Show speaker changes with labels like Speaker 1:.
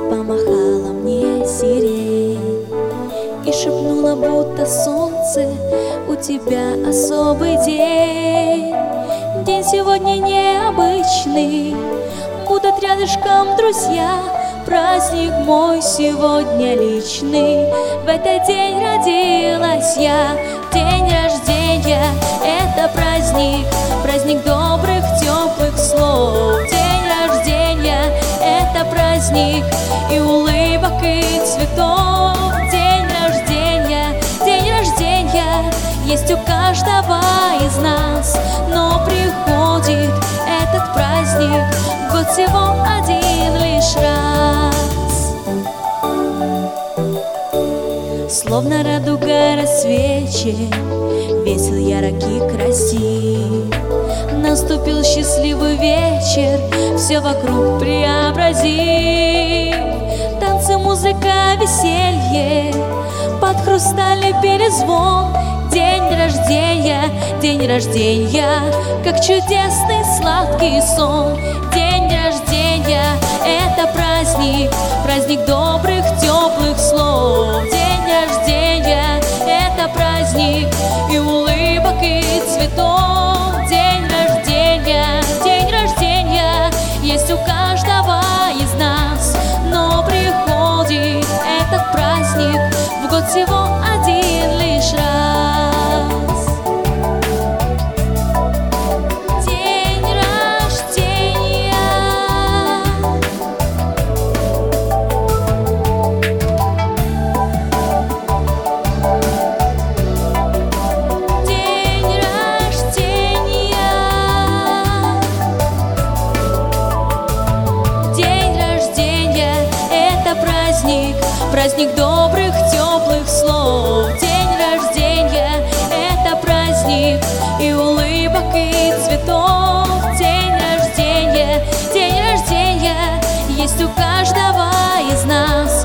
Speaker 1: помахала мне сирень и шепнула, будто солнце, у тебя особый день. День сегодня необычный, будут рядышком друзья. Праздник мой сегодня личный, в этот день родилась я. День рождения — это праздник, праздник добрых, теплых слов. День рождения — это праздник и улыбок, и цветов. День рождения есть у каждого из нас, но приходит этот праздник в год всего один лишь раз. Словно радуга рассвечет, весел, ярок и красив. Наступил счастливый вечер, все вокруг преобразив. Танцы, музыка, веселье, под хрустальный перезвон. День рождения, как чудесный сладкий сон. День рождения — это праздник, праздник добрых, теплых слов. День рождения — это праздник и улыбок, и цветов. День рождения есть у каждого из нас, но приходит этот праздник в год всего один лишь раз. Праздник добрых, теплых слов. День рождения — это праздник и улыбок, и цветов. День рождения есть у каждого из нас,